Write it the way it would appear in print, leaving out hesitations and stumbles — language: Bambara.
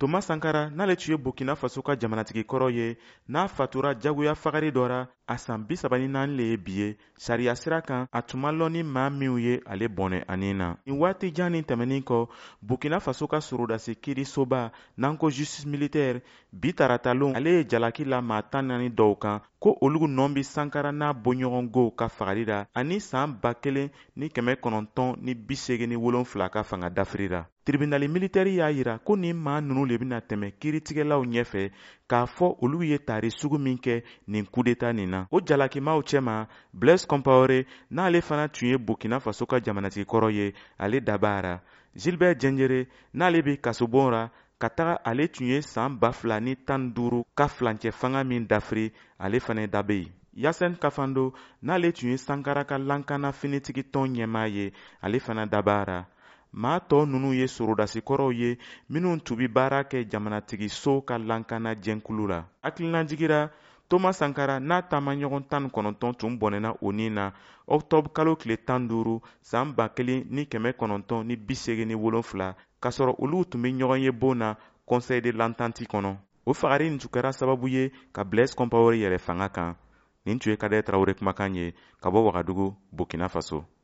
Thomas Sankara n'ale tun ye Burkina Faso ka jamanatigi kɔrɔ ye n'a fatura jagoya fagari dɔ ra a san 34 le ye bi ye sariya sira kan a tun ma lɔn ni maa minw ye ale bɔnɛ ani na. Nin waati jan nin tɛmɛnin kɔ Burkina Faso ka sorodasi kiirisoba n'an ko justice militaire bi taratalon ale ye jalaki la maa 14 dɔw kan ko olu nɔn bi Sankara n'a bɔɲɔgɔngow ka fagali ra ani san 1987 ka fanga dafiri ra. Tribunali militɛri y'a yira ko nin maa nunu le bena tɛmɛ kiiritigɛlaw ɲɛfɛ k'a fɔ olu ye tari sugu min kɛ nin coup d'etat nin na. O jalakimaw cɛma Blaise Compaoré n'ale fana tun ye Burkina Faso ka jamanatigi kɔrɔ ye ale dabara. Gilbert Diendéré n'ale be kasobon ra ka taga ale tun ye san 2015 ka filancɛ fanga min dafiri ale fana dabe yen. Yasen Kafando n'ale tun ye Sankara ka lankana finitigi tɔn ɲɛmaa ye ale fana dabara. Maa tɔw nunu ye sorodasikɔrɔw ye minnu tun bi baara kɛ jamanatigiso ka lankana jɛnkulu la. Hakilinajigira Thomas Sankara n'a taamaɲɔgɔn 19 tun bɔnɛna o nin na octobre kalo tile 15 san 1987 k'a sɔrɔ olu tun be ɲɔgɔn ye bon na Conseil de l'Entente kɔnɔ. O fagari nin tun kɛra sababu ye ka Blaise Compaoré yɛrɛ fanga kan. Nin tun ye Kader Tarawele kumakan ye ka bɔ Wagadugu, Burkina Faso.